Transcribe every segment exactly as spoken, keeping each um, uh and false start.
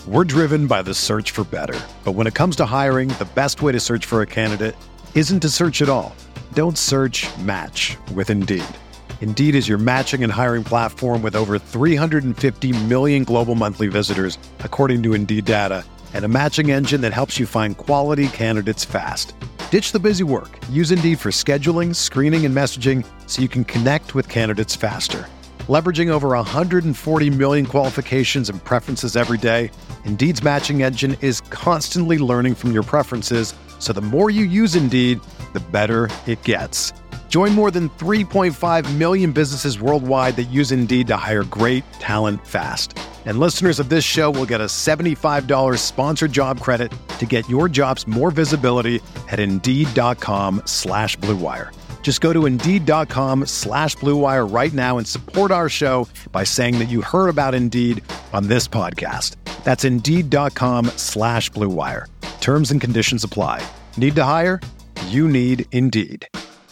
We're driven by the search for better. But when it comes to hiring, the best way to search for a candidate isn't to search at all. Don't search, match with Indeed. Indeed is your matching and hiring platform with over three hundred fifty million global monthly visitors, according to Indeed data, and a matching engine that helps you find quality candidates fast. Ditch the busy work. Use Indeed for scheduling, screening, and messaging so you can connect with candidates faster. Leveraging over one hundred forty million qualifications and preferences every day, Indeed's matching engine is constantly learning from your preferences, so the more you use Indeed, the better it gets. Join more than three point five million businesses worldwide that use Indeed to hire great talent fast. And listeners of this show will get a seventy-five dollars sponsored job credit to get your jobs more visibility at Indeed.com slash Blue Wire. Just go to Indeed.com slash Blue Wire right now and support our show by saying that you heard about Indeed on this podcast. That's Indeed.com slash Blue Wire. Terms and conditions apply. Need to hire? You need Indeed.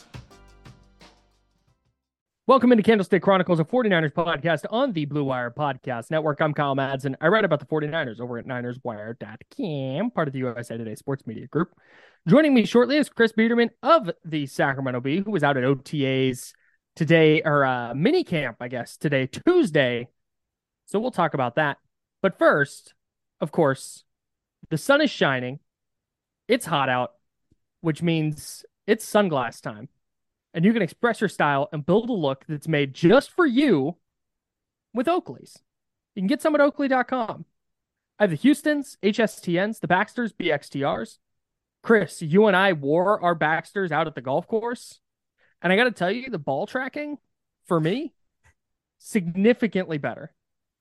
Welcome into Candlestick Chronicles, a 49ers podcast on the Blue Wire Podcast Network. I'm Kyle Madsen. I write about the 49ers over at Niners Wire dot com, part of the U S A Today Sports Media Group. Joining me shortly is Chris Biederman of the Sacramento Bee, who was out at O T As today, or uh, mini camp, I guess, today, Tuesday. So we'll talk about that. But first, of course, the sun is shining. It's hot out, which means it's sunglass time. And you can express your style and build a look that's made just for you with Oakley's. You can get some at Oakley dot com. I have the Houstons, H S T Ns, the Baxters, B X T Rs. Chris, you and I wore our Baxters out at the golf course. And I got to tell you, the ball tracking, for me, significantly better.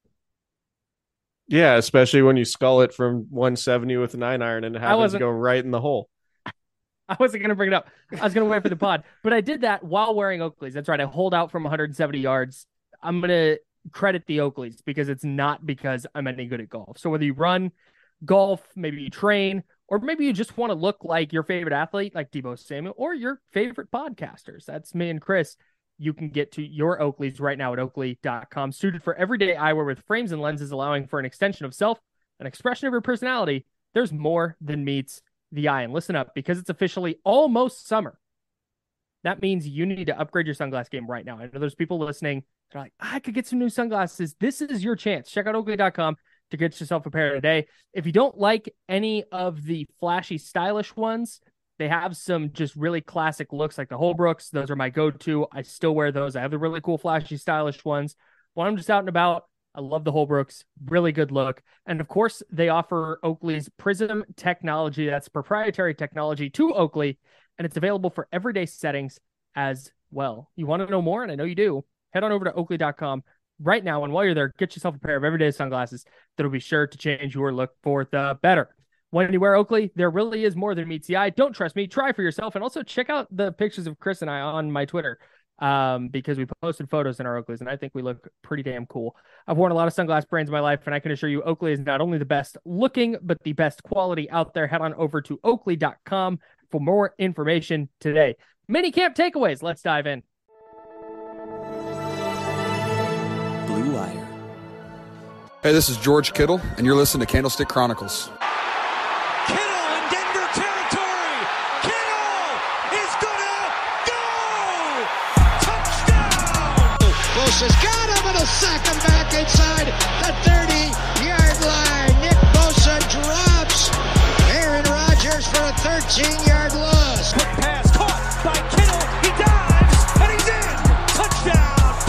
Yeah, especially when you skull it from one seventy with a nine iron and it happens to go right in the hole. I wasn't going to bring it up. I was going to wait for the pod. But I did that while wearing Oakley's. That's right. I hold out from one hundred seventy yards. I'm going to credit the Oakley's because it's not because I'm any good at golf. So whether you run, golf, maybe you train, or maybe you just want to look like your favorite athlete, like Deebo Samuel, or your favorite podcasters. That's me and Chris. You can get to your Oakley's right now at Oakley dot com. Suited for everyday eyewear with frames and lenses, allowing for an extension of self, an expression of your personality. There's more than meets the eye. And listen up, because it's officially almost summer. That means you need to upgrade your sunglass game right now. I know there's people listening. They're like, I could get some new sunglasses. This is your chance. Check out Oakley dot com to get yourself a pair today. If you don't like any of the flashy, stylish ones, they have some just really classic looks like the Holbrooks. Those are my go-to. I still wear those. I have the really cool, flashy, stylish ones. When I'm just out and about, I love the Holbrooks. Really good look. And of course, they offer Oakley's Prism technology. That's proprietary technology to Oakley, and it's available for everyday settings as well. You want to know more? And I know you do. Head on over to Oakley dot com right now. And while you're there, get yourself a pair of everyday sunglasses that'll be sure to change your look for the better. When you wear Oakley, there really is more than meets the eye. Don't trust me. Try for yourself. And also check out the pictures of Chris and I on my Twitter. Um, because we posted photos in our Oakleys, and I think we look pretty damn cool. I've worn a lot of sunglass brands in my life, and I can assure you Oakley is not only the best looking, but the best quality out there. Head on over to Oakley dot com for more information today. Mini camp takeaways. Let's dive in. Blue Wire. Hey, this is George Kittle, and you're listening to Candlestick Chronicles. Has got him, and he'll sack him back inside the thirty-yard line. Nick Bosa drops Aaron Rodgers for a thirteen-yard loss. Quick pass caught by Kittle. He dives, and he's in. Touchdown,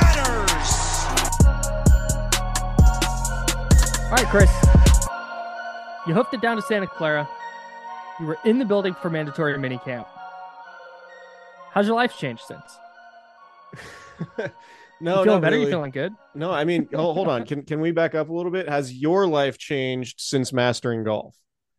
49ers. All right, Chris. You hoofed it down to Santa Clara. You were in the building for mandatory minicamp. How's your life changed since? No, you feeling not better? really. You feeling good? No, I mean, hold, hold on. Can can we back up a little bit? Has your life changed since mastering golf?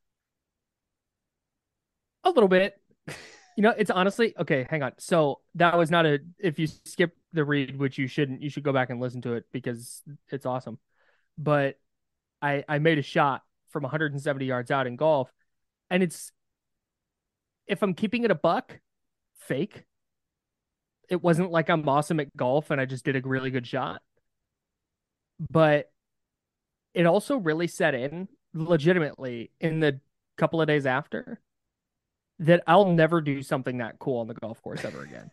A little bit. You know, it's honestly okay. Hang on. So that was not a. If you skip the read, which you shouldn't, you should go back and listen to it because it's awesome. But I I made a shot from one hundred seventy yards out in golf, and it's, if I'm keeping it a buck, fake. It wasn't like I'm awesome at golf and I just did a really good shot. But it also really set in legitimately in the couple of days after that I'll never do something that cool on the golf course ever again.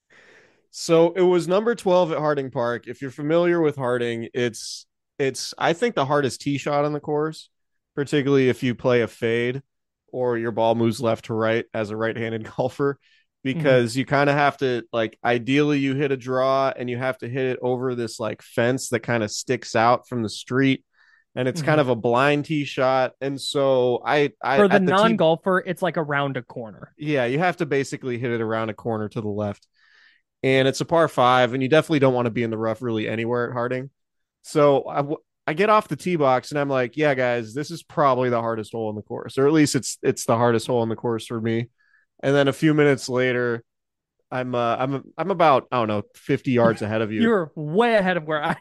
So it was number twelve at Harding Park. If you're familiar with Harding, it's it's I think the hardest tee shot on the course, particularly if you play a fade or your ball moves left to right as a right-handed golfer, because mm-hmm. you kind of have to, like, ideally you hit a draw and you have to hit it over this like fence that kind of sticks out from the street, and it's mm-hmm. kind of a blind tee shot. And so I, I for the, the non-golfer, tee... it's like around a corner. Yeah, you have to basically hit it around a corner to the left. And it's a par five, and you definitely don't want to be in the rough really anywhere at Harding. So I, I get off the tee box, and I'm like, yeah, guys, this is probably the hardest hole in the course, or at least it's it's the hardest hole in the course for me. And then a few minutes later, I'm uh, I'm I'm about, I don't know, fifty yards ahead of you. You're way ahead of where I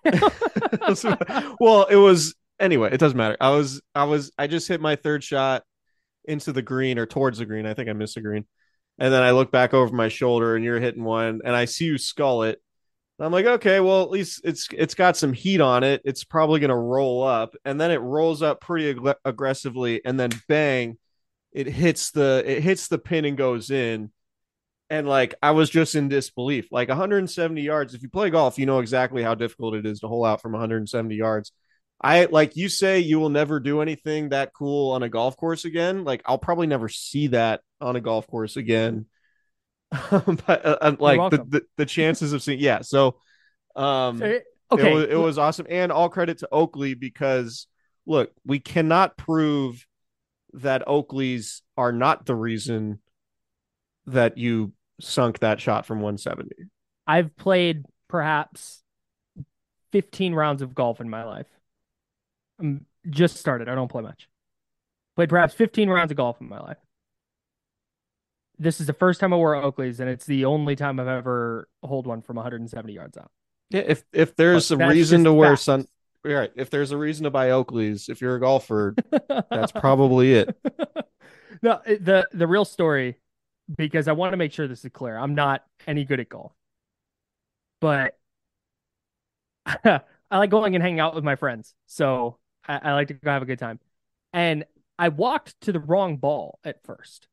am. Well, it was anyway. It doesn't matter. I was I was I just hit my third shot into the green, or towards the green. I think I missed the green. And then I look back over my shoulder, and you're hitting one, and I see you skull it. And I'm like, okay, well, at least it's it's got some heat on it. It's probably going to roll up. And then it rolls up pretty ag- aggressively, and then bang, it hits the it hits the pin and goes in. And like, I was just in disbelief. Like one hundred seventy yards. If you play golf, you know exactly how difficult it is to hole out from one hundred seventy yards. I, like you say, you will never do anything that cool on a golf course again. Like, I'll probably never see that on a golf course again. but uh, like the, the the chances of seeing, yeah. So, um, okay, it was, it was awesome, and all credit to Oakley, because look, we cannot prove that Oakley's are not the reason that you sunk that shot from one seventy. I've played perhaps fifteen rounds of golf in my life. I'm just started. I don't play much. Played perhaps fifteen rounds of golf in my life. This is the first time I wore Oakley's, and it's the only time I've ever holed one from one hundred seventy yards out. Yeah, if if there's but a reason to wear sun, right? If there's a reason to buy Oakley's, if you're a golfer, that's probably it. No, the the real story, because I want to make sure this is clear. I'm not any good at golf, but I like going and hanging out with my friends, so I, I like to go have a good time. And I walked to the wrong ball at first.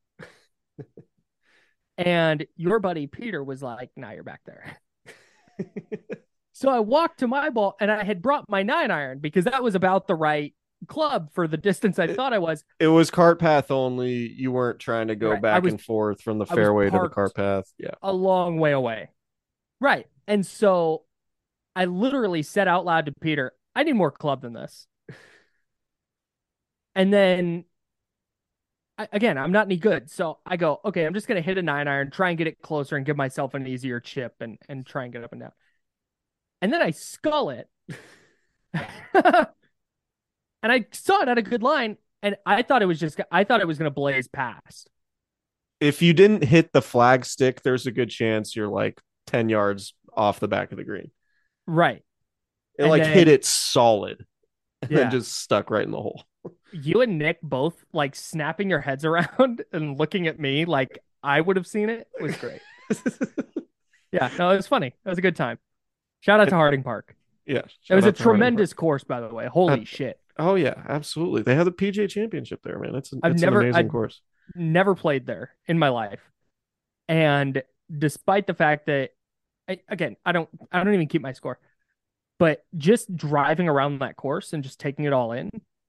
And your buddy Peter was like, "Nah, you're back there." So I walked to my ball, and I had brought my nine iron because that was about the right club for the distance I it, thought I was. It was cart path only. You weren't trying to go right. back was, and forth from the fairway to the cart path. Yeah, a long way away. Right. And so I literally said out loud to Peter, "I need more club than this." And then again, I'm not any good. So I go, okay, I'm just going to hit a nine iron, try and get it closer and give myself an easier chip and, and try and get up and down. And then I skull it. And I saw it at a good line. And I thought it was just, I thought it was going to blaze past. If you didn't hit the flag stick, there's a good chance you're like ten yards off the back of the green. Right. It and like then, hit it solid and yeah. then just stuck right in the hole. You and Nick both like snapping your heads around and looking at me like I would have seen it was great. Yeah, no, it was funny. It was a good time. Shout out to Harding Park. Yeah. It was a tremendous course, by the way. Holy uh, shit. Oh, yeah, absolutely. They have the P G A Championship there, man. It's, an, I've it's never, an amazing I've course. Never played there in my life. And despite the fact that, I, again, I don't, I don't even keep my score, but just driving around that course and just taking it all in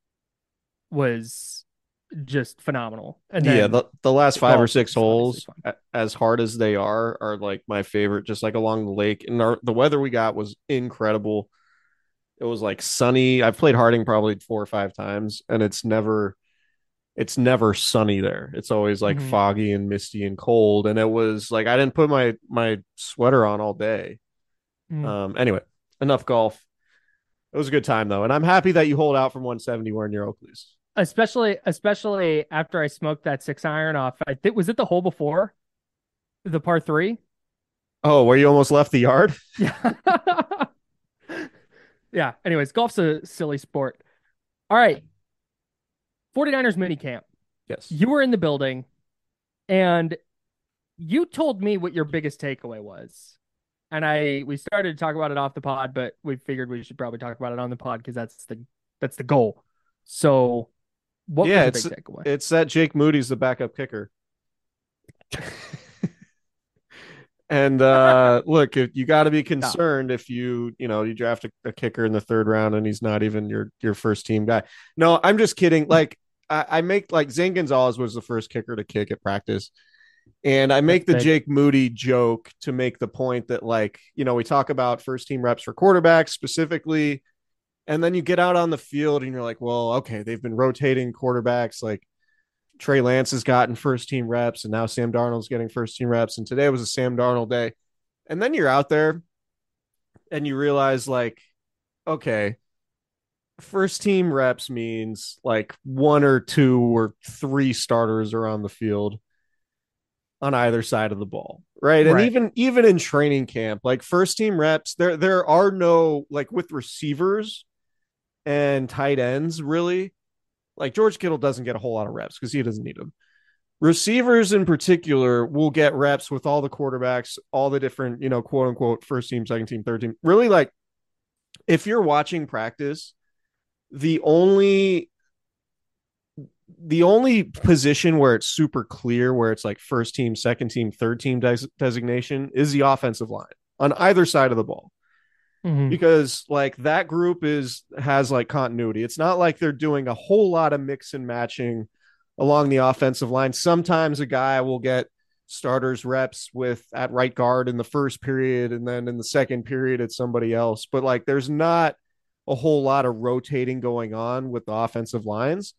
was just phenomenal. And then yeah, the, the last five or six holes, as hard as they are, are like my favorite, just like along the lake. And our, the weather we got was incredible. It was like sunny. I've played Harding probably four or five times, and it's never, it's never sunny there. It's always like mm-hmm. foggy and misty and cold. And it was like, I didn't put my, my sweater on all day. Mm. Um. Anyway, enough golf. It was a good time though. And I'm happy that you hold out from one seventy wearing your Oakleys. Especially, especially after I smoked that six iron off. I think, was it the hole before the par three? Oh, where you almost left the yard? Yeah. Yeah. Anyways, golf's a silly sport. All right. 49ers minicamp. Yes. You were in the building and you told me what your biggest takeaway was. And I, we started to talk about it off the pod, but we figured we should probably talk about it on the pod because that's the That's the goal. So what yeah, was it's, the big takeaway? It's that Jake Moody's the backup kicker. And uh, look, if, you got to be concerned no. if you, you know, you draft a, a kicker in the third round and he's not even your your first team guy. No, I'm just kidding. Like I, I make like Zane Gonzalez was the first kicker to kick at practice, and I make That's the big. Jake Moody joke to make the point that, like, you know, we talk about first team reps for quarterbacks specifically, and then you get out on the field and you're like, well, okay, they've been rotating quarterbacks, like Trey Lance has gotten first team reps, and now Sam Darnold's getting first team reps. And today was a Sam Darnold day. And then you're out there and you realize, like, okay, first team reps means like one or two or three starters are on the field on either side of the ball. Right. And right. even, even in training camp, like first team reps, there, there are no, like with receivers and tight ends, really. Like George Kittle doesn't get a whole lot of reps because he doesn't need them. Receivers in particular will get reps with all the quarterbacks, all the different, you know, quote unquote, first team, second team, third team. Really, like if you're watching practice, the only the only position where it's super clear, where it's like first team, second team, third team des- designation is the offensive line on either side of the ball. Mm-hmm. Because like that group is has like continuity. It's not like they're doing a whole lot of mix and matching along the offensive line. Sometimes a guy will get starters reps with at right guard in the first period, and then in the second period it's somebody else. But like there's not a whole lot of rotating going on with the offensive lines.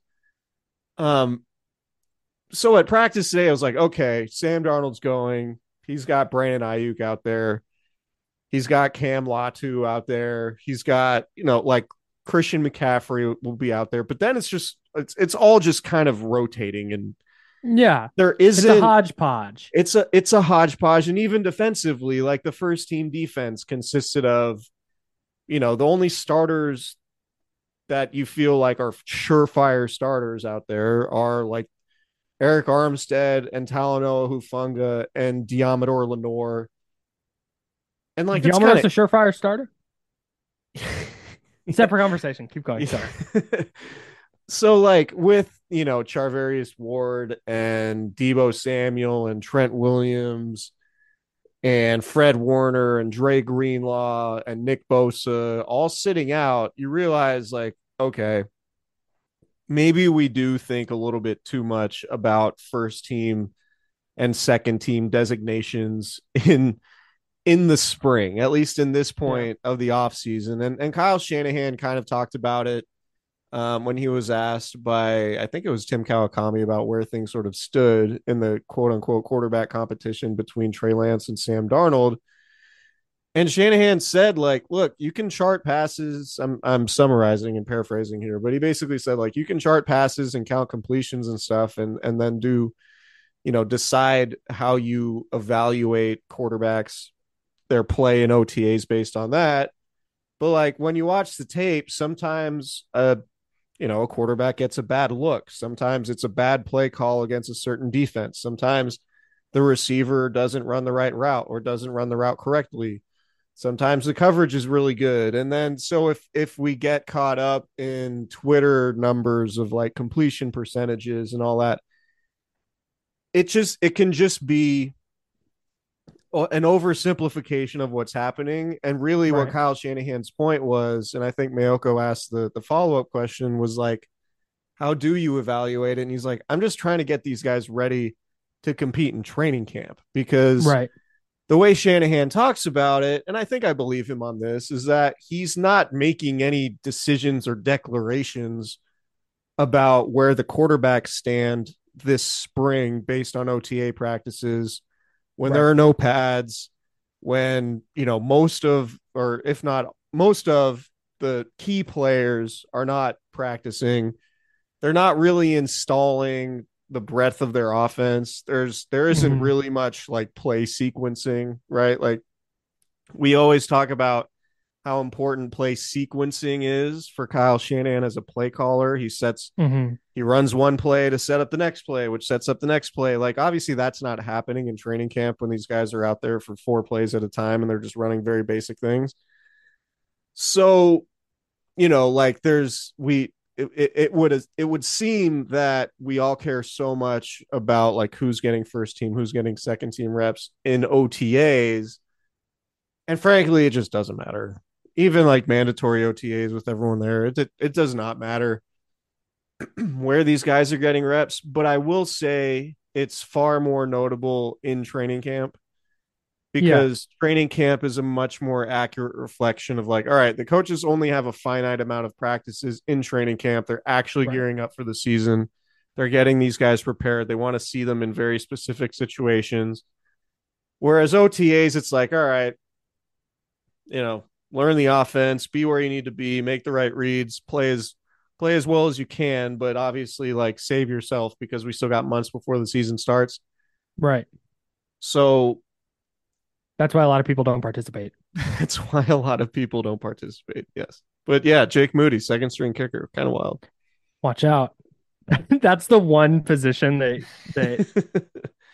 Um so at practice today, I was like, okay, Sam Darnold's going. He's got Brandon Ayuk out there. He's got Cam Latu out there. He's got, you know, like Christian McCaffrey will be out there. But then it's just, it's it's all just kind of rotating. And yeah, there isn't it's a hodgepodge. It's a, it's a hodgepodge. And even defensively, like the first team defense consisted of, you know, the only starters that you feel like are surefire starters out there are like Eric Armstead and Talanoa Hufanga and Diamador Lenore. And like, it's almost kinda... a surefire starter. Separate conversation. Keep going. Sorry. So like with, you know, Charvarius Ward and Deebo Samuel and Trent Williams and Fred Warner and Dre Greenlaw and Nick Bosa all sitting out, you realize like, okay, maybe we do think a little bit too much about first team and second team designations in in the spring, at least in this point yeah. of the offseason. And, and Kyle Shanahan kind of talked about it um, when he was asked by, I think it was Tim Kawakami, about where things sort of stood in the quote unquote quarterback competition between Trey Lance and Sam Darnold. And Shanahan said, like, look, you can chart passes. I'm, I'm summarizing and paraphrasing here, but he basically said, like, you can chart passes and count completions and stuff, and, and then do, you know, decide how you evaluate quarterbacks, their play in O T As based on that. But like when you watch the tape, sometimes a you know a quarterback gets a bad look. Sometimes it's a bad play call against a certain defense. Sometimes the receiver doesn't run the right route or doesn't run the route correctly. Sometimes the coverage is really good. And then so if if we get caught up in Twitter numbers of like completion percentages and all that, it just it can just be an oversimplification of what's happening. And really right. what Kyle Shanahan's point was, and I think Mayoko asked the, the follow-up question, was like, how do you evaluate it? And he's like, I'm just trying to get these guys ready to compete in training camp, because right. the way Shanahan talks about it, and I think I believe him on this, is that he's not making any decisions or declarations about where the quarterbacks stand this spring based on O T A practices, when right. there are no pads, when, you know, most of, or if not most of the key players are not practicing. They're not really installing the breadth of their offense. There's, there isn't mm-hmm. really much like play sequencing, right? Like we always talk about how important play sequencing is for Kyle Shanahan as a play caller. He sets, mm-hmm. he runs one play to set up the next play, which sets up the next play. Like obviously that's not happening in training camp when these guys are out there for four plays at a time and they're just running very basic things. So you know, like there's we it, it, it would it would seem that we all care so much about like who's getting first team, who's getting second team reps in O T As, and frankly, it just doesn't matter. Even like mandatory O T As with everyone there, it it, it does not matter where these guys are getting reps. But I will say it's far more notable in training camp, because yeah. training camp is a much more accurate reflection of like, all right, the coaches only have a finite amount of practices in training camp. They're actually right. gearing up for the season. They're getting these guys prepared. They want to see them in very specific situations. Whereas O T As, it's like, all right, you know, learn the offense, be where you need to be, make the right reads, play as play as well as you can, but obviously like save yourself because we still got months before the season starts. Right. So that's why a lot of people don't participate. That's why a lot of people don't participate. Yes. But yeah, Jake Moody, second string kicker, kind of wild. Watch out. That's the one position that that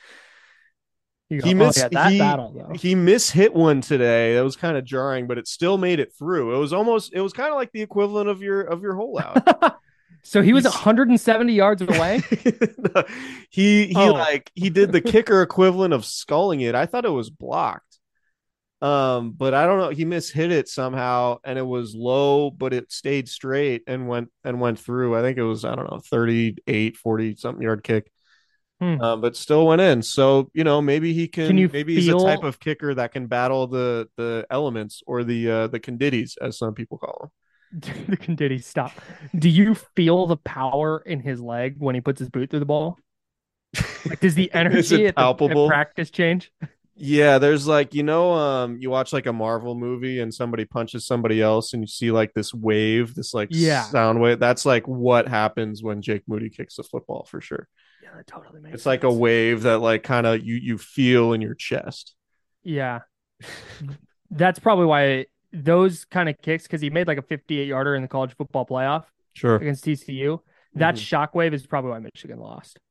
go, he missed. Oh, yeah, that he, battle, though. He mishit one today. That was kind of jarring, but it still made it through. It was almost. It was kind of like the equivalent of your of your hole out. So he was He's... one hundred seventy yards away. no, he he oh. like he did the kicker equivalent of sculling it. I thought it was blocked. Um, but I don't know. He mishit it somehow, and it was low, but it stayed straight and went and went through. I think it was I don't know thirty-eight, forty something yard kick. Hmm. Um, but still went in. So, you know, maybe he can, can you maybe feel... he's a type of kicker that can battle the the elements or the uh, the conditties, as some people call them. The conditties, stop. Do you feel the power in his leg when he puts his boot through the ball? Like, does the energy at, the, at practice change? Yeah, there's like, you know, um, you watch like a Marvel movie and somebody punches somebody else and you see like this wave, this like yeah. sound wave. That's like what happens when Jake Moody kicks the football for sure. Yeah, that totally makes it's sense. Like a wave that like kind of you you feel in your chest. Yeah. That's probably why those kind of kicks, because he made like a fifty-eight yarder in the college football playoff sure against T C U. That mm-hmm. shockwave is probably why Michigan lost.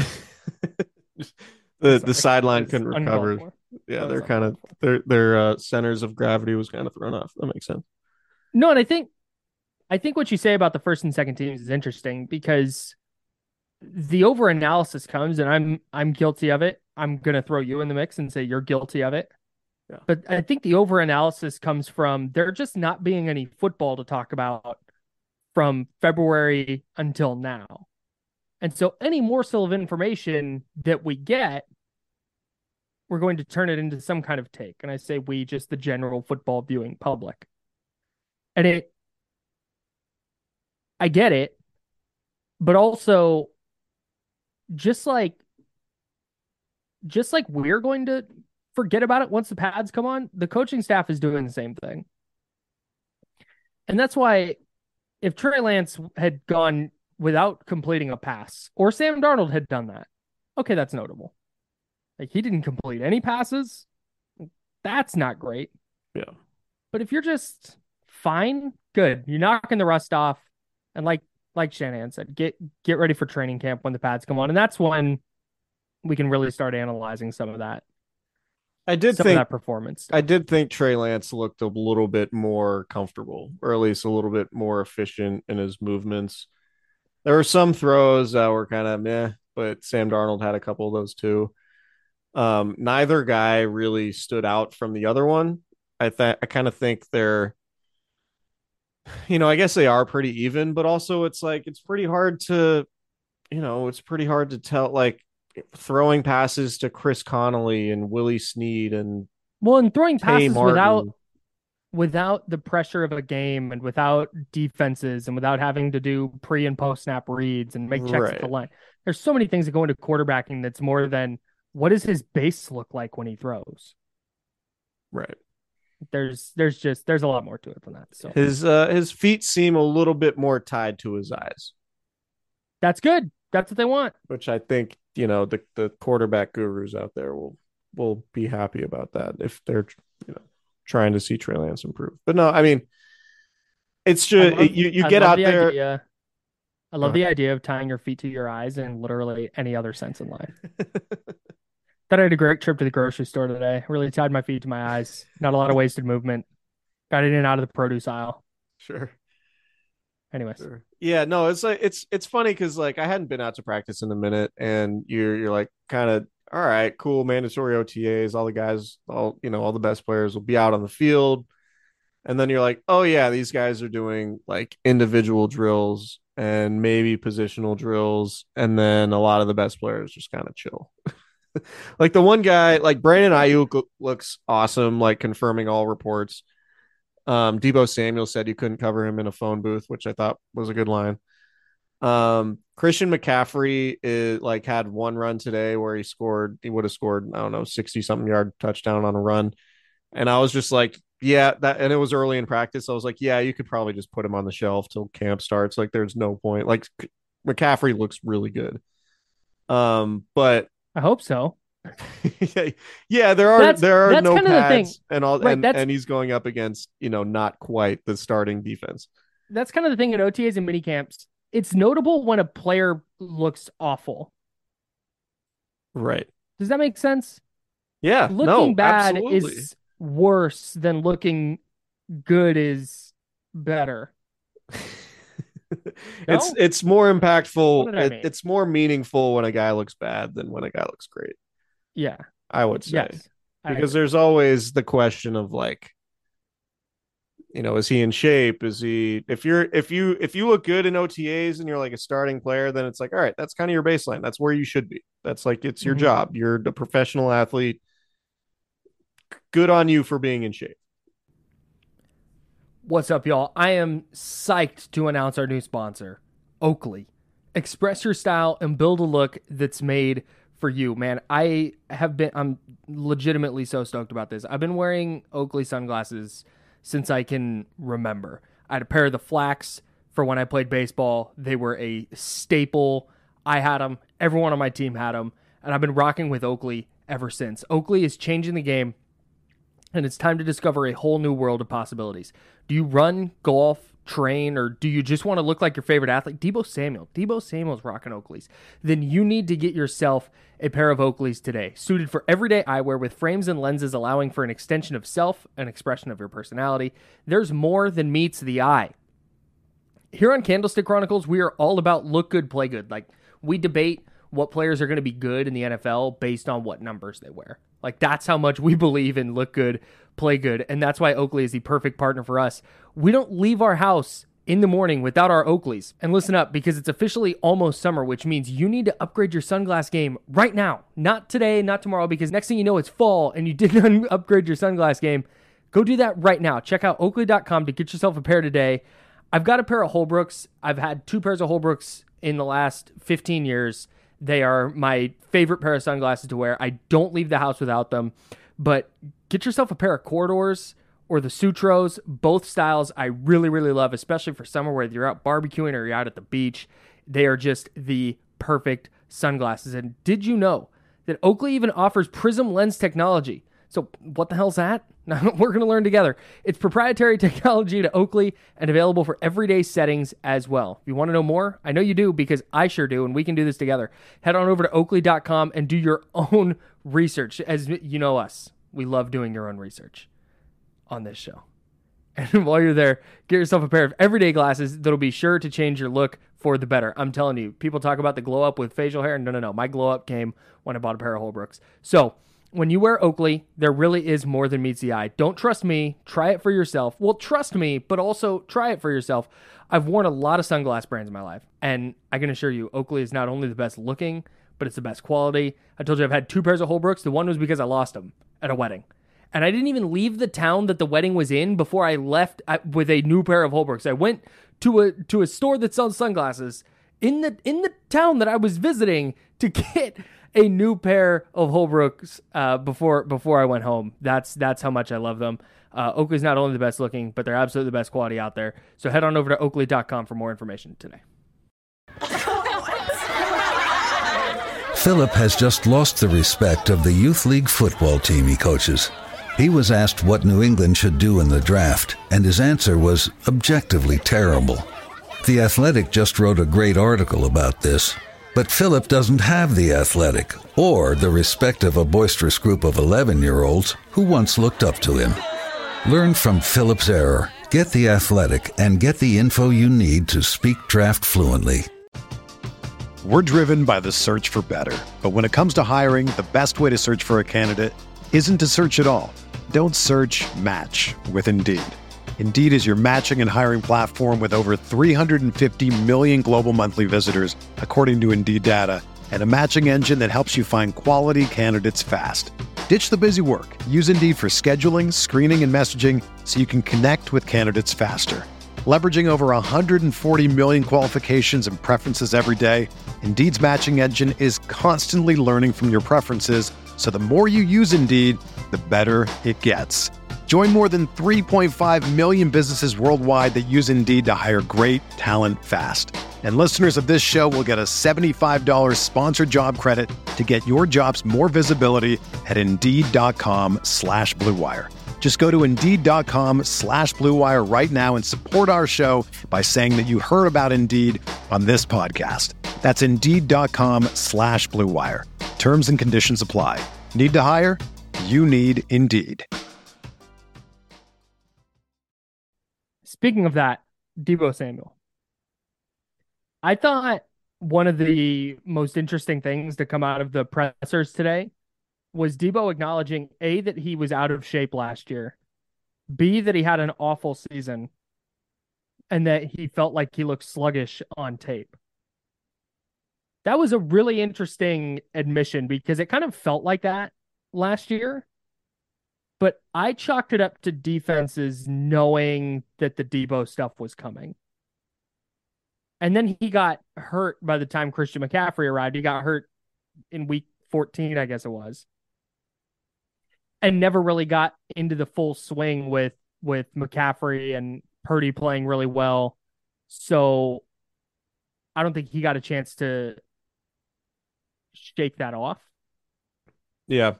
the the sideline couldn't recover. Yeah, they're kind of their their uh, centers of gravity was kind of thrown off. That makes sense. No, and I think I think what you say about the first and second teams is interesting, because the over analysis comes, and I'm I'm guilty of it. I'm gonna throw you in the mix and say you're guilty of it. Yeah. But I think the over analysis comes from there just not being any football to talk about from February until now. And so any morsel of information that we get, we're going to turn it into some kind of take. And I say we, just the general football viewing public. And it, I get it, but also just like, just like we're going to forget about it once the pads come on, the coaching staff is doing the same thing. And that's why if Trey Lance had gone without completing a pass, or Sam Darnold had done that, okay, that's notable. Like, he didn't complete any passes. That's not great. Yeah. But if you're just fine, good. You're knocking the rust off. And like like Shanahan said, get get ready for training camp when the pads come on. And that's when we can really start analyzing some of that. I did some think of that performance stuff. I did think Trey Lance looked a little bit more comfortable, or at least a little bit more efficient in his movements. There were some throws that were kind of meh, but Sam Darnold had a couple of those too. Um, neither guy really stood out from the other one. I th- I kind of think they're, you know, I guess they are pretty even, but also it's like, it's pretty hard to, you know, it's pretty hard to tell, like throwing passes to Chris Connolly and Willie Snead and well, and throwing passes without, without the pressure of a game and without defenses and without having to do pre and post snap reads and make checks right. at the line. There's so many things that go into quarterbacking that's more than what does his base look like when he throws. Right. There's there's just there's a lot more to it than that. So his uh, his feet seem a little bit more tied to his eyes. That's good. That's what they want. Which I think, you know, the, the quarterback gurus out there will will be happy about that if they're, you know, trying to see Trey Lance improve. But no, I mean, it's just love, you you get out the there. Idea, I love the idea of tying your feet to your eyes in literally any other sense in life. Thought I had a great trip to the grocery store today. Really tied my feet to my eyes. Not a lot of wasted movement. Got in and out of the produce aisle. Sure. Anyways. Sure. Yeah, no, it's like it's it's funny because like I hadn't been out to practice in a minute, and you're you're like kind of all right, cool, mandatory O T As, all the guys, all you know, all the best players will be out on the field, and then you're like, oh yeah, these guys are doing like individual drills and maybe positional drills, and then a lot of the best players just kind of chill. Like the one guy, like Brandon Ayuk looks awesome, like confirming all reports. Um, Deebo Samuel said you couldn't cover him in a phone booth, which I thought was a good line. Um, Christian McCaffrey is like had one run today where he scored, he would have scored, I don't know, sixty something yard touchdown on a run. And I was just like, yeah, that, and it was early in practice. I was like, yeah, you could probably just put him on the shelf till camp starts. Like there's no point. Like McCaffrey looks really good. Um, but I hope so. Yeah, there are that's, there are that's no kind of the thing. pads and all, right, and, and he's going up against, you know, not quite the starting defense. That's kind of the thing at O T As and mini camps. It's notable when a player looks awful. Right. Does that make sense? Yeah. Looking no, bad absolutely. is worse than looking good is better. It's No? it's more What impactful. did I It, mean? it's more meaningful when a guy looks bad than when a guy looks great. Yeah. I would say. Yes. I Because agree. there's always the question of like, you know, is he in shape? Is he if you're if you if you look good in O T As and you're like a starting player, then it's like, all right, that's kind of your baseline. That's where you should be. That's like it's your Mhm. job. You're the professional athlete. Good on you for being in shape. What's up, y'all? I am psyched to announce our new sponsor, Oakley. Express your style and build a look that's made for you, man. I have been, I'm legitimately so stoked about this. I've been wearing Oakley sunglasses since I can remember. I had a pair of the Flax for when I played baseball. They were a staple. I had them. Everyone on my team had them. And I've been rocking with Oakley ever since. Oakley is changing the game, and it's time to discover a whole new world of possibilities. Do you run, golf, train, or do you just want to look like your favorite athlete? Deebo Samuel. Deebo Samuel's rocking Oakleys. Then you need to get yourself a pair of Oakleys today, suited for everyday eyewear with frames and lenses allowing for an extension of self, an expression of your personality. There's more than meets the eye. Here on Candlestick Chronicles, we are all about look good, play good. Like, we debate what players are going to be good in the N F L based on what numbers they wear. Like, that's how much we believe in look good, play good. And that's why Oakley is the perfect partner for us. We don't leave our house in the morning without our Oakleys. And listen up, because it's officially almost summer, which means you need to upgrade your sunglass game right now. Not today, not tomorrow, because next thing you know, it's fall and you didn't upgrade your sunglass game. Go do that right now. Check out Oakley dot com to get yourself a pair today. I've got a pair of Holbrooks. I've had two pairs of Holbrooks in the last fifteen years. They are my favorite pair of sunglasses to wear. I don't leave the house without them. But get yourself a pair of Corridors or the Sutros. Both styles I really, really love, especially for summer, whether you're out barbecuing or you're out at the beach. They are just the perfect sunglasses. And did you know that Oakley even offers prism lens technology? So what the hell's that? We're going to learn together. It's proprietary technology to Oakley and available for everyday settings as well. If you want to know more, I know you do because I sure do, and we can do this together. Head on over to Oakley dot com and do your own research. As you know us, we love doing your own research on this show. And while you're there, get yourself a pair of everyday glasses that'll be sure to change your look for the better. I'm telling you, people talk about the glow up with facial hair. No, no, no. My glow up came when I bought a pair of Holbrooks. So when you wear Oakley, there really is more than meets the eye. Don't trust me. Try it for yourself. Well, trust me, but also try it for yourself. I've worn a lot of sunglass brands in my life, and I can assure you, Oakley is not only the best looking, but it's the best quality. I told you I've had two pairs of Holbrooks. The one was because I lost them at a wedding. And I didn't even leave the town that the wedding was in before I left with a new pair of Holbrooks. I went to a to a store that sells sunglasses in the in the town that I was visiting to get a new pair of Holbrooks uh, before before I went home. That's that's how much I love them. Uh, Oakley's not only the best looking, but they're absolutely the best quality out there. So head on over to Oakley dot com for more information today. Philip has just lost the respect of the youth league football team he coaches. He was asked what New England should do in the draft, and his answer was objectively terrible. The Athletic just wrote a great article about this, but Philip doesn't have the Athletic or the respect of a boisterous group of eleven-year-olds who once looked up to him. Learn from Philip's error. Get The Athletic and get the info you need to speak draft fluently. We're driven by the search for better. But when it comes to hiring, the best way to search for a candidate isn't to search at all. Don't search, match with Indeed. Indeed is your matching and hiring platform with over three hundred fifty million global monthly visitors, according to Indeed data, and a matching engine that helps you find quality candidates fast. Ditch the busy work. Use Indeed for scheduling, screening, and messaging so you can connect with candidates faster. Leveraging over one hundred forty million qualifications and preferences every day, Indeed's matching engine is constantly learning from your preferences, so the more you use Indeed, the better it gets. Join more than three point five million businesses worldwide that use Indeed to hire great talent fast. And listeners of this show will get a seventy-five dollars sponsored job credit to get your jobs more visibility at Indeed.com slash Blue Wire. Just go to Indeed.com slash Blue Wire right now and support our show by saying that you heard about Indeed on this podcast. That's Indeed.com slash Blue Wire. Terms and conditions apply. Need to hire? You need Indeed. Speaking of that, Deebo Samuel. I thought one of the most interesting things to come out of the pressers today was Deebo acknowledging A, that he was out of shape last year, B, that he had an awful season, and that he felt like he looked sluggish on tape. That was a really interesting admission because it kind of felt like that last year. But I chalked it up to defenses knowing that the Deebo stuff was coming. And then he got hurt by the time Christian McCaffrey arrived. He got hurt in week fourteen, I guess it was. And never really got into the full swing with, with McCaffrey and Purdy playing really well. So I don't think he got a chance to shake that off. Yeah.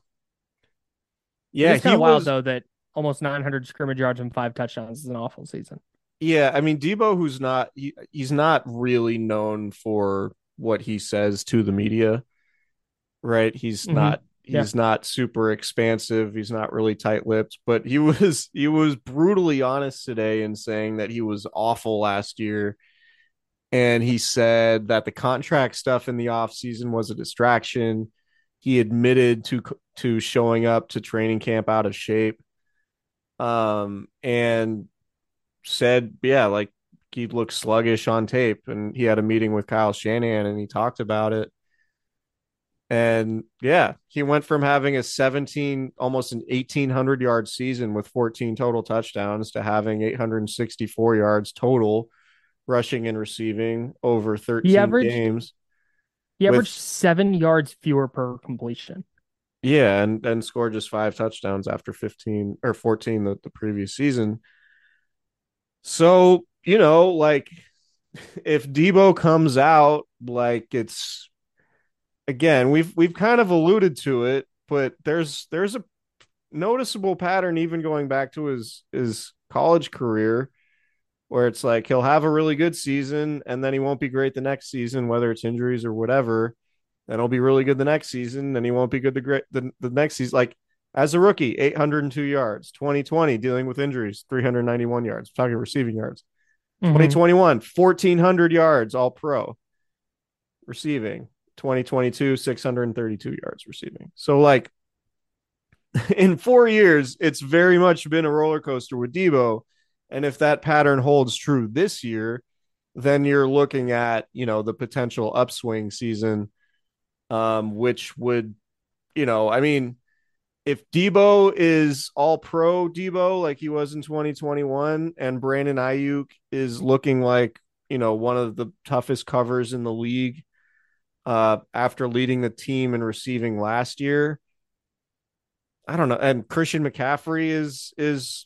Yeah, it's kind he of wild, was, though, that almost nine hundred scrimmage yards and five touchdowns is an awful season. Yeah, I mean, Deebo, who's not, he, he's not really known for what he says to the media, right? He's mm-hmm. not, he's yeah. not super expansive. He's not really tight-lipped, but he was, he was brutally honest today in saying that he was awful last year. And he said that the contract stuff in the offseason was a distraction. He admitted to to showing up to training camp out of shape, um, and said, yeah, like he looked sluggish on tape. And he had a meeting with Kyle Shanahan and he talked about it. And yeah, he went from having a seventeen, almost an eighteen hundred yard season with fourteen total touchdowns to having eight hundred sixty-four yards total rushing and receiving over thirteen averaged- games. He averaged with, seven yards fewer per completion. Yeah, and, and scored just five touchdowns after fifteen or fourteen the, the previous season. So, you know, like if Deebo comes out, like it's again, we've we've kind of alluded to it, but there's there's a noticeable pattern even going back to his his college career, where it's like he'll have a really good season and then he won't be great the next season, whether it's injuries or whatever. Then he'll be really good the next season, and he won't be good the great the, the next season. Like as a rookie, eight hundred two yards. twenty twenty, dealing with injuries, three hundred ninety-one yards. I'm talking receiving yards. Mm-hmm. twenty twenty-one, fourteen hundred yards, all pro receiving. twenty twenty-two, six hundred thirty-two yards receiving. So like in four years, it's very much been a roller coaster with Deebo. And if that pattern holds true this year, then you're looking at, you know, the potential upswing season, um, which would, you know, I mean, if Deebo is all pro Deebo like he was in twenty twenty-one, and Brandon Ayuk is looking like, you know, one of the toughest covers in the league uh, after leading the team in receiving last year, I don't know. And Christian McCaffrey is, is,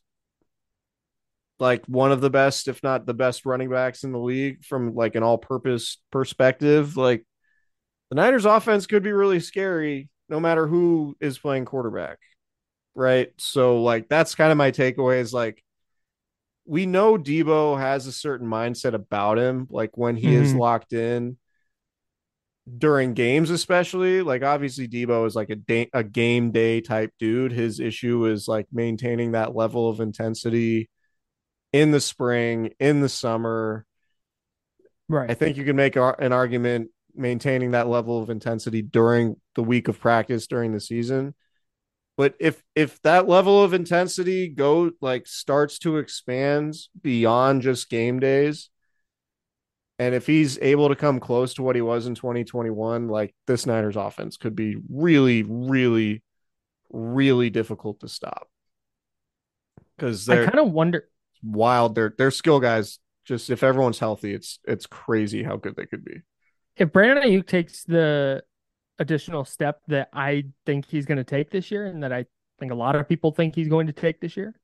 like one of the best, if not the best running backs in the league from like an all-purpose perspective. Like the Niners offense could be really scary no matter who is playing quarterback. Right. So like, that's kind of my takeaway is like, we know Deebo has a certain mindset about him. Like when he mm-hmm. is locked in, during games, especially. Like obviously Debo is like a day, a game day type dude. His issue is like maintaining that level of intensity in the spring, in the summer. Right. I think you can make an argument maintaining that level of intensity during the week of practice during the season. But if if that level of intensity go like starts to expand beyond just game days, and if he's able to come close to what he was in twenty twenty-one, like this Niners offense could be really, really, really difficult to stop. Because I they're kind of wonder. wild. They're they're skill guys. Just if everyone's healthy, it's it's crazy how good they could be. If Brandon Ayuk takes the additional step that I think he's going to take this year, and that I think a lot of people think he's going to take this year,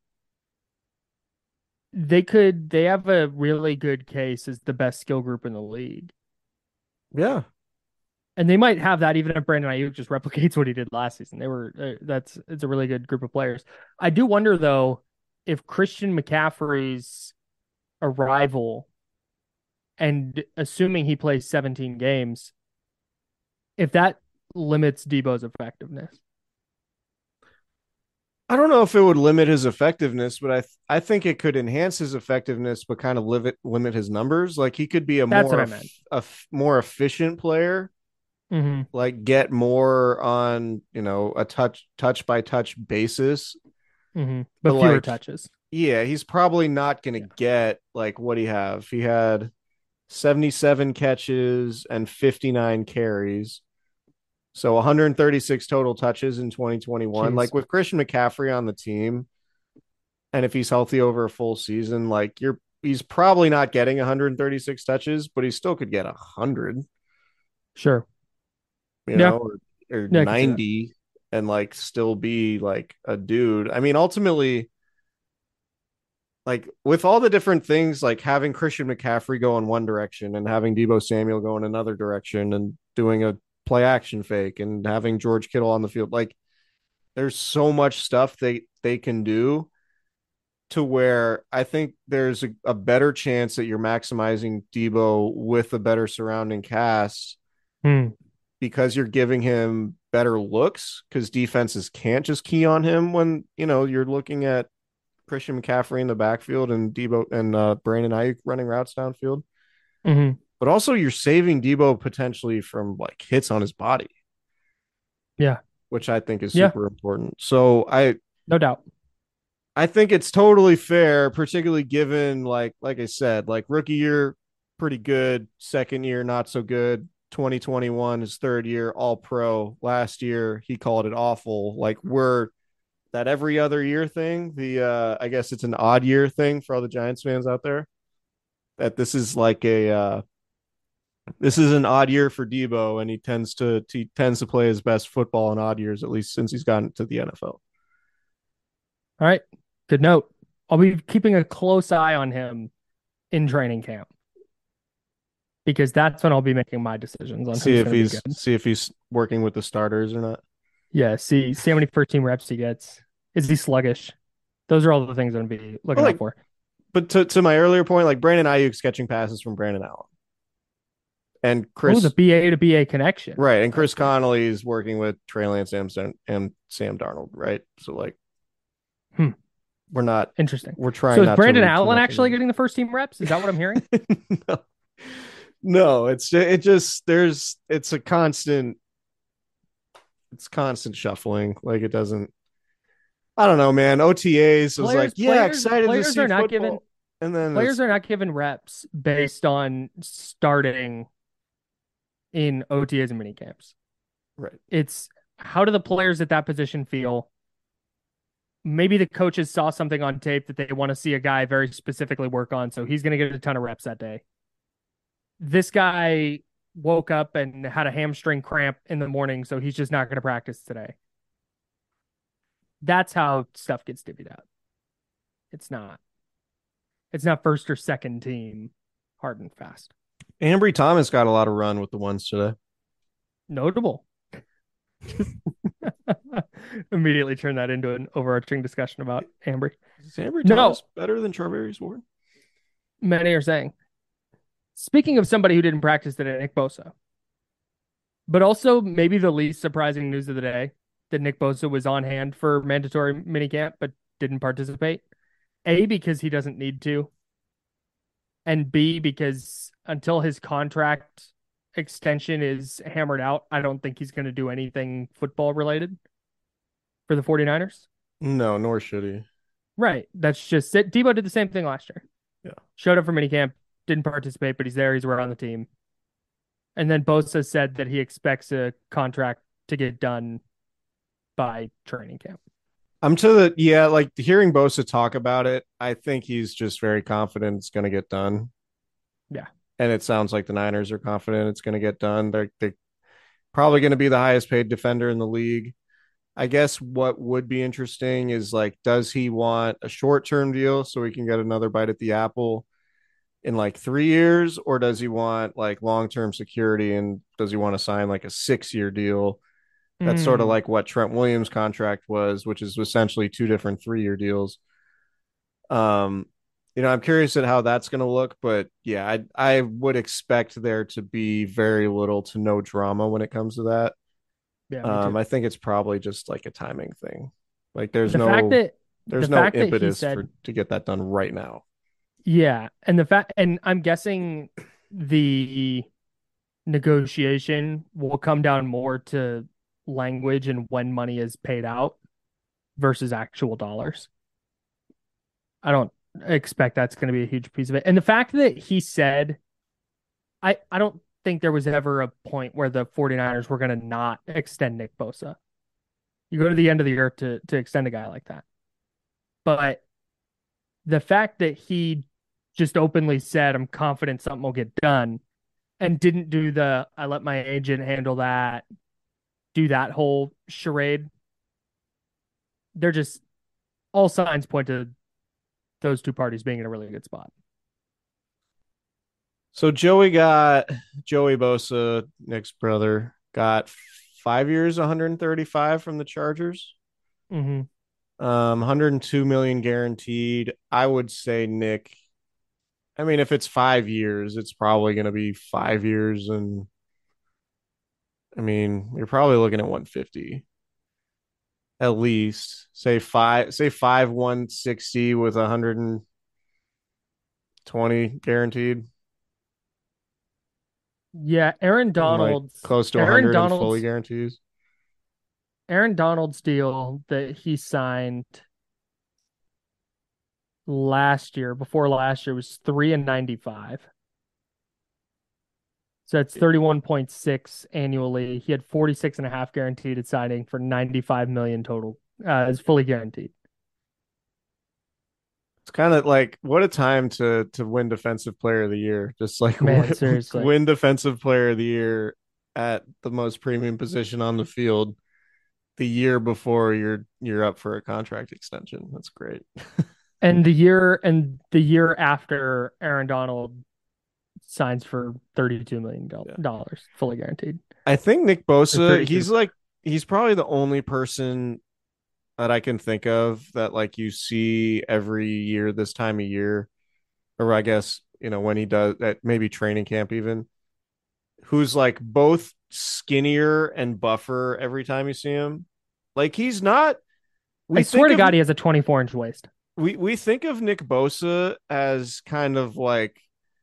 they could, they have a really good case as the best skill group in the league. Yeah. And they might have that even if Brandon Ayuk just replicates what he did last season. They were, uh, that's, it's a really good group of players. I do wonder though, if Christian McCaffrey's arrival, and assuming he plays seventeen games, if that limits Debo's effectiveness. I don't know if it would limit his effectiveness, but I th- I think it could enhance his effectiveness, but kind of limit limit his numbers. Like he could be a That's more what I meant. a f- more efficient player, Mm-hmm. like get more on, you know, a touch touch by touch basis. Mm-hmm. But, But, fewer like, touches. Yeah, he's probably not going to Yeah. get like what he have. He had seventy-seven catches and fifty-nine carries. So one hundred thirty-six total touches in twenty twenty-one. Jeez. Like with Christian McCaffrey on the team, and if he's healthy over a full season, like you're he's probably not getting one hundred thirty-six touches, but he still could get one hundred, Sure. you Yeah. know, or, or Yeah, I can see that. ninety, and like still be like a dude. I mean, ultimately, like with all the different things, like having Christian McCaffrey go in one direction and having Deebo Samuel go in another direction and doing a play action fake and having George Kittle on the field, like there's so much stuff they they can do to where I think there's a, a better chance that you're maximizing Deebo with a better surrounding cast Hmm. because you're giving him better looks, because defenses can't just key on him when, you know, you're looking at Christian McCaffrey in the backfield and Deebo and uh, Brandon Ayuk running routes downfield. Mm-hmm. But also you're saving Deebo potentially from like hits on his body. Yeah. Which I think is Yeah. super important. So I No doubt. I think it's totally fair, particularly given like like I said, like rookie year pretty good, second year not so good, twenty twenty-one his third year all pro, last year he called it awful. Like we're that every other year thing, the uh I guess it's an odd year thing for all the Giants fans out there, that this is like a uh this is an odd year for Deebo, and he tends to he tends to play his best football in odd years, at least since he's gotten to the N F L. All right. Good note. I'll be keeping a close eye on him in training camp, because that's when I'll be making my decisions on See who's if gonna be he's good. see if he's working with the starters or not. Yeah. See, see how many first team reps he gets. Is he sluggish? Those are all the things I'm gonna be looking Well, like, out for. But to, to my earlier point, like Brandon Ayuk's catching passes from Brandon Allen. And Chris, Oh, the B A to B A connection. right, and Chris Connolly is working with Trey Lance and Sam, and Sam Darnold, right? So like, Hmm. we're not Interesting. we're trying. So is not to Brandon read too Allen much actually into getting the first team reps? Is that what I'm hearing? it. no. no, it's it just there's it's a constant, it's constant shuffling. Like it doesn't. I don't know, man. O T As was Players- like, yeah, players- excited players to see are not football. given- and then Players it's- are not given reps based on starting in O T As and mini camps. right. It's how do the players at that position feel? Maybe the coaches saw something on tape that they want to see a guy very specifically work on, so he's going to get a ton of reps that day. This guy woke up and had a hamstring cramp in the morning, so he's just not going to practice today. That's how stuff gets divvied out. It's not. It's not first or second team hard and fast. Ambry Thomas got a lot of run with the ones today. Notable. Immediately turn that into an overarching discussion about Ambry. Is Ambry No. Thomas better than Charvarius Ward? Many are saying. Speaking of somebody who didn't practice today, Nick Bosa. But also maybe the least surprising news of the day that Nick Bosa was on hand for mandatory minicamp but didn't participate. A, because he doesn't need to. And B, because until his contract extension is hammered out, I don't think he's going to do anything football related for the 49ers. No, nor should he. Right. That's just it. Debo did the same thing last year. Yeah. Showed up for minicamp, didn't participate, but he's there. He's around the team. And then Bosa said that he expects a contract to get done by training camp. I'm to the, yeah, like hearing Bosa talk about it, I think he's just very confident it's going to get done. Yeah. And it sounds like the Niners are confident it's going to get done. They're, they're probably going to be the highest paid defender in the league. I guess what would be interesting is like, does he want a short-term deal so he can get another bite at the apple in like three years, or does he want like long-term security, and does he want to sign like a six-year deal? That's mm. sort of like what Trent Williams' contract was, which is essentially two different three-year deals. Um, you know, I'm curious at how that's going to look, but yeah, I I would expect there to be very little to no drama when it comes to that. Yeah, um, I think it's probably just like a timing thing. Like there's the no fact that, there's the no fact impetus said, for to get that done right now. Yeah, and the fact, and I'm guessing the negotiation will come down more to language and when money is paid out versus actual dollars. I don't expect that's going to be a huge piece of it. And the fact that he said, I, I don't think there was ever a point where the 49ers were going to not extend Nick Bosa. You go to the end of the earth to, to extend a guy like that. But the fact that he just openly said, I'm confident something will get done, and didn't do the, I let my agent handle that, do that whole charade. They're just, all signs point to those two parties being in a really good spot. So Joey got, Joey Bosa, Nick's brother, got five years, one hundred thirty-five from the Chargers. Mm-hmm. Um, one hundred two million guaranteed. I would say Nick, I mean, if it's five years, it's probably going to be five years. And I mean, you're probably looking at one hundred fifty at least. Say five, say five, one hundred sixty with one hundred twenty guaranteed. Yeah. Aaron Donald's like close to Aaron one hundred Donald's, fully guarantees. Aaron Donald's deal that he signed last year, before last year, was three and ninety-five. So that's thirty-one point six annually. He had forty-six and a half guaranteed at signing for ninety-five million total. Uh, is fully guaranteed. It's kind of like, what a time to to win Defensive Player of the Year. Just like Man, win, seriously. win Defensive Player of the Year at the most premium position on the field the year before you're you're up for a contract extension. That's great. And the year and the year after Aaron Donald signs for thirty-two million dollars, yeah. fully guaranteed. I think Nick Bosa, he's like, he's probably the only person that I can think of that like you see every year this time of year, or I guess, you know, when he does at maybe training camp even, who's like both skinnier and buffer every time you see him. Like he's not. I swear to God, he has a twenty-four inch waist. We we think of Nick Bosa as kind of like,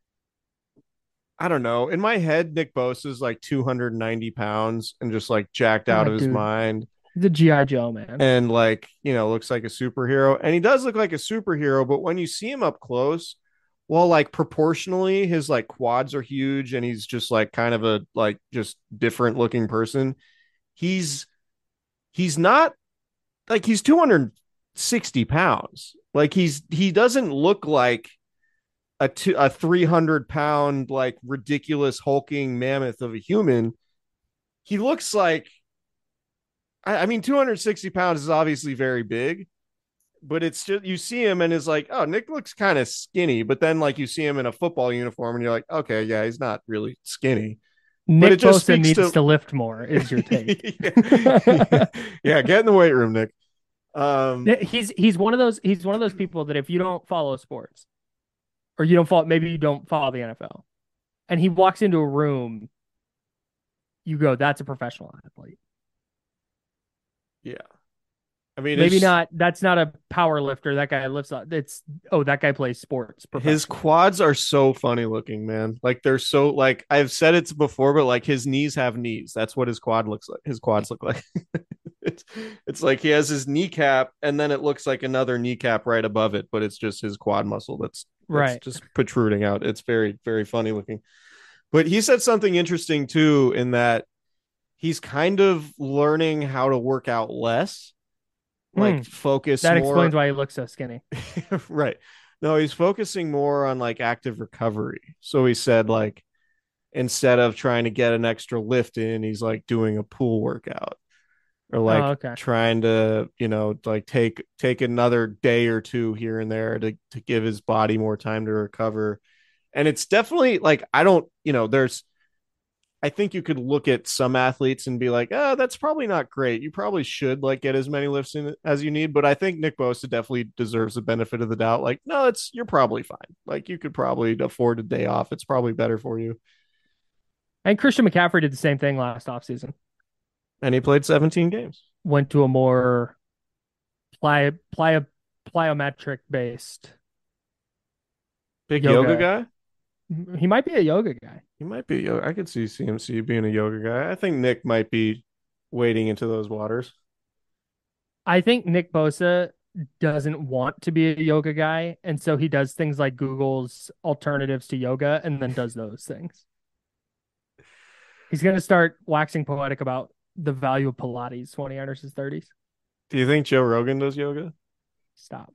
I don't know. In my head, Nick Bosa is like two hundred ninety pounds and just like jacked out oh, of dude. his mind. He's a G I Joe, man. And like, you know, looks like a superhero. And he does look like a superhero, but when you see him up close, well, like proportionally, his like quads are huge and he's just like kind of a like just different looking person. He's he's not like he's two hundred sixty pounds. Like he's he doesn't look like a two, a three hundred pound like ridiculous hulking mammoth of a human. He looks like, I, I mean, two hundred sixty pounds is obviously very big, but it's just, you see him and is like, oh, Nick looks kind of skinny. But then like you see him in a football uniform and you're like, okay, yeah, he's not really skinny. Nick but it just Bosa needs to... to lift more, is your take. yeah. yeah, get in the weight room, Nick. Um, he's he's one of those he's one of those people that if you don't follow sports, or you don't follow, maybe you don't follow the N F L, and he walks into a room, you go, that's a professional athlete. Yeah. I mean, maybe it's- not. That's not a power lifter. That guy lifts up. It's oh, that guy plays sports. His professionally. quads are so funny looking, man. Like they're so like I've said it before, but like his knees have knees. That's what his quad looks like. His quads look like. it's it's like he has his kneecap, and then it looks like another kneecap right above it, but it's just his quad muscle that's, that's Right. just protruding out. It's very very funny looking. But he said something interesting too, in that he's kind of learning how to work out less. Like Hmm. focus That more... explains why he looks so skinny. Right. No, he's focusing more on like active recovery. So he said like instead of trying to get an extra lift in, he's like doing a pool workout or like Oh, okay. trying to, you know, like take take another day or two here and there to to give his body more time to recover. And it's definitely like I don't, you know, there's I think you could look at some athletes and be like, oh, that's probably not great. You probably should like get as many lifts in as you need. But I think Nick Bosa definitely deserves the benefit of the doubt. Like, no, it's you're probably fine. Like you could probably afford a day off. It's probably better for you. And Christian McCaffrey did the same thing last offseason. And he played seventeen games. Went to a more ply, ply, plyometric based. Big Yoga. yoga guy. He might be a yoga guy. He might be. yo- I could see C M C being a yoga guy. I think Nick might be wading into those waters. I think Nick Bosa doesn't want to be a yoga guy, and so he does things like Google's alternatives to yoga and then does those things. He's going to start waxing poetic about the value of Pilates when he enters his thirties. Do you think Joe Rogan does yoga? Stop.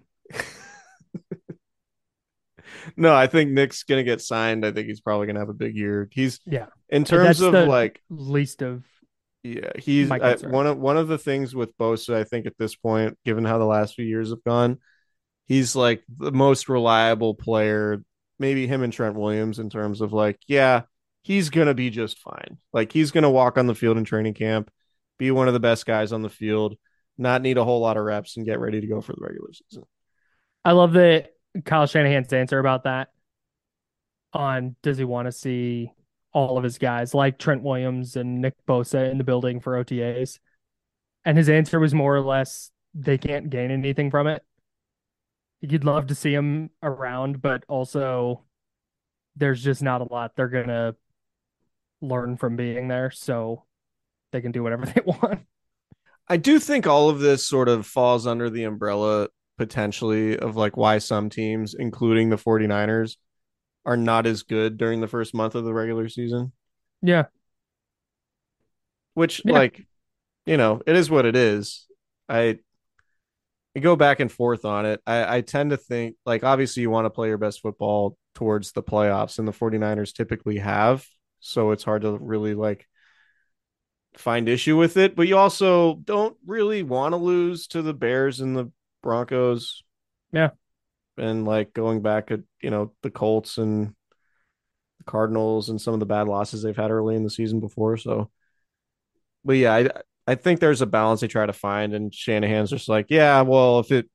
No, I think Nick's gonna get signed. I think he's probably gonna have a big year. He's Yeah. in terms That's of the like least of yeah, he's my I, concern. one of one of the things with Bosa. I think at this point, given how the last few years have gone, he's like the most reliable player. Maybe him and Trent Williams in terms of like, yeah, he's gonna be just fine. Like he's gonna walk on the field in training camp, be one of the best guys on the field, not need a whole lot of reps, and get ready to go for the regular season. I love the Kyle Shanahan's answer about that on does he want to see all of his guys like Trent Williams and Nick Bosa in the building for O T As. And his answer was more or less they can't gain anything from it. You'd love to see him around, but also there's just not a lot they're going to learn from being there, so they can do whatever they want. I do think all of this sort of falls under the umbrella potentially of like why some teams, including the 49ers, are not as good during the first month of the regular season. Yeah. Which, Yeah. like, you know, it is what it is. I, I go back and forth on it. I, I tend to think, like, obviously you want to play your best football towards the playoffs, and the 49ers typically have. So it's hard to really, like, find issue with it. But you also don't really want to lose to the Bears and the Broncos. Yeah. And, like, going back at, you know, the Colts and the Cardinals and some of the bad losses they've had early in the season before. So, but yeah, I, I think there's a balance they try to find, and Shanahan's just like, yeah, well, if it,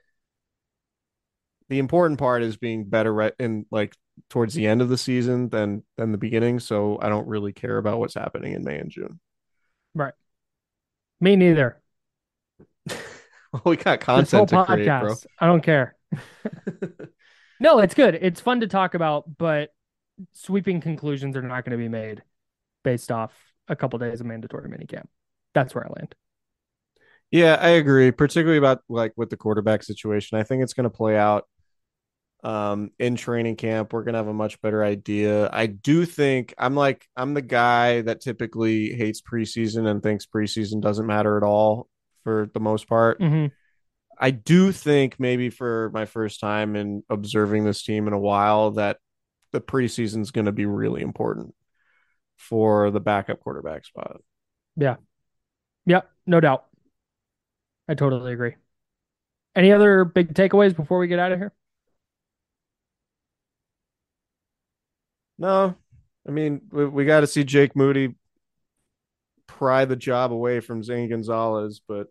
the important part is being better right in like towards the end of the season than than the beginning. So I don't really care about what's happening in May and June. Right. Me neither. We got This whole content to create, bro. podcast, I don't care. No, it's good. It's fun to talk about, but sweeping conclusions are not going to be made based off a couple days of mandatory minicamp. That's where I land. Yeah, I agree, particularly about like with the quarterback situation. I think it's going to play out um in training camp. We're going to have a much better idea. I do think I'm like I'm the guy that typically hates preseason and thinks preseason doesn't matter at all for the most part. Mm-hmm. I do think maybe for my first time in observing this team in a while that the preseason is going to be really important for the backup quarterback spot. Yeah. Yep. No doubt. I totally agree. Any other big takeaways before we get out of here? No, I mean, we, we got to see Jake Moody pry the job away from Zane Gonzalez, but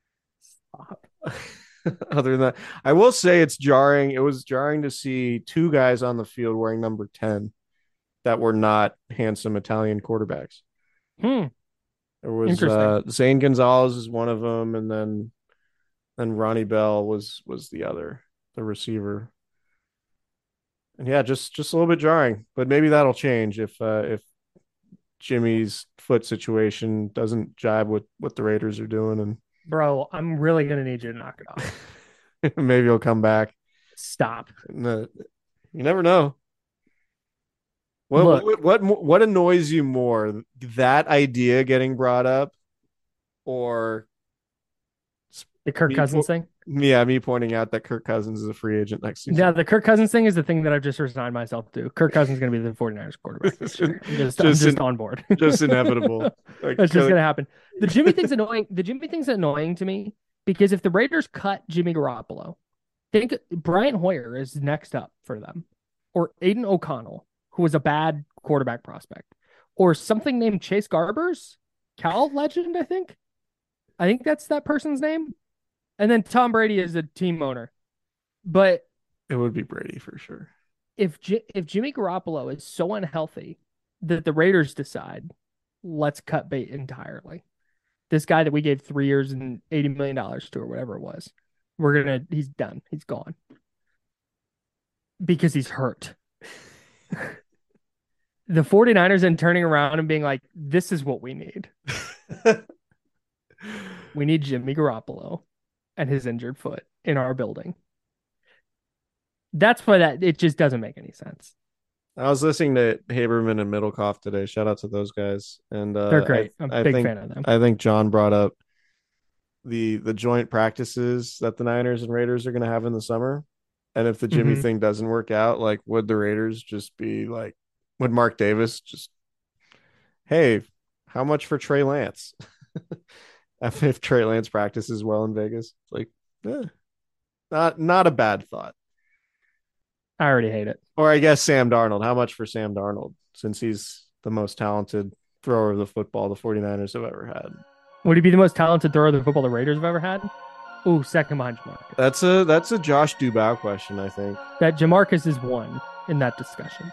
other than that, I will say it's jarring. It was jarring to see two guys on the field wearing number ten that were not handsome Italian quarterbacks. Hmm. There was Interesting. uh, Zane Gonzalez is one of them, and then then Ronnie Bell was was the other, the receiver. And yeah, just just a little bit jarring, but maybe that'll change if uh, if Jimmy's foot situation doesn't jibe with what the Raiders are doing, and Bro, I'm really going to need you to knock it off. maybe he'll come back. Stop. And, uh, you never know. What, Look. what what what annoys you more, that idea getting brought up, or The Kirk me Cousins po- thing? Yeah, me pointing out that Kirk Cousins is a free agent next season. Yeah, the Kirk Cousins thing is the thing that I've just resigned myself to. Kirk Cousins is going to be the 49ers quarterback this year. I'm just, I'm Just just in- on board. just inevitable. Like, That's just uh, going to happen. The Jimmy thing's annoying. The Jimmy thing's annoying to me because if the Raiders cut Jimmy Garoppolo, think Brian Hoyer is next up for them, or Aiden O'Connell, who was a bad quarterback prospect, or something named Chase Garbers, Cal legend, I think. I think that's that person's name. And then Tom Brady is a team owner. But it would be Brady for sure. if J- if Jimmy Garoppolo is so unhealthy that the Raiders decide, let's cut bait entirely. This guy that we gave three years and eighty million dollars to, or whatever it was, we're going to, he's done. He's gone. Because he's hurt. The 49ers then turning around and being like, this is what we need. We need Jimmy Garoppolo and his injured foot in our building. That's why that it just doesn't make any sense. I was listening to Haberman and Middlecoff today. Shout out to those guys. And uh, They're great. I, I'm I a big think, fan of them. I think John brought up the the joint practices that the Niners and Raiders are going to have in the summer. And if the Jimmy Mhm. thing doesn't work out, like, would the Raiders just be like, would Mark Davis just, hey, how much for Trey Lance? if, if Trey Lance practices well in Vegas, like, eh, not not a bad thought. I already hate it. Or I guess Sam Darnold. How much for Sam Darnold, since he's the most talented thrower of the football the 49ers have ever had? Would he be the most talented thrower of the football the Raiders have ever had? Ooh, second behind Jamarcus. That's a that's a Josh Dubow question, I think. That Jamarcus is one in that discussion.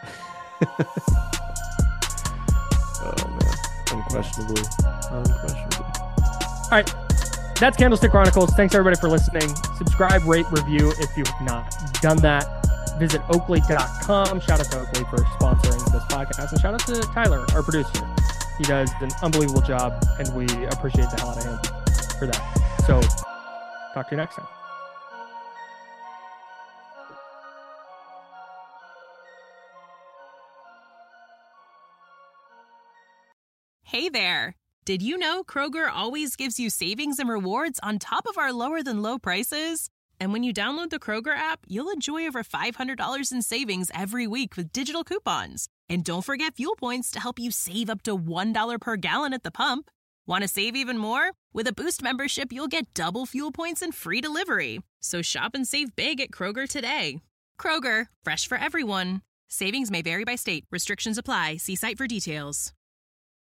Oh man, unquestionably, unquestionably. All right. That's Candlestick Chronicles. Thanks everybody for listening. Subscribe, rate, review if you have not done that. Visit Oakley dot com. Shout out to Oakley for sponsoring this podcast. And shout out to Tyler, our producer. He does an unbelievable job, and we appreciate the hell out of him for that. So, talk to you next time. Hey there. Did you know Kroger always gives you savings and rewards on top of our lower than low prices? And when you download the Kroger app, you'll enjoy over five hundred dollars in savings every week with digital coupons. And don't forget fuel points to help you save up to one dollar per gallon at the pump. Want to save even more? With a Boost membership, you'll get double fuel points and free delivery. So shop and save big at Kroger today. Kroger, fresh for everyone. Savings may vary by state. Restrictions apply. See site for details.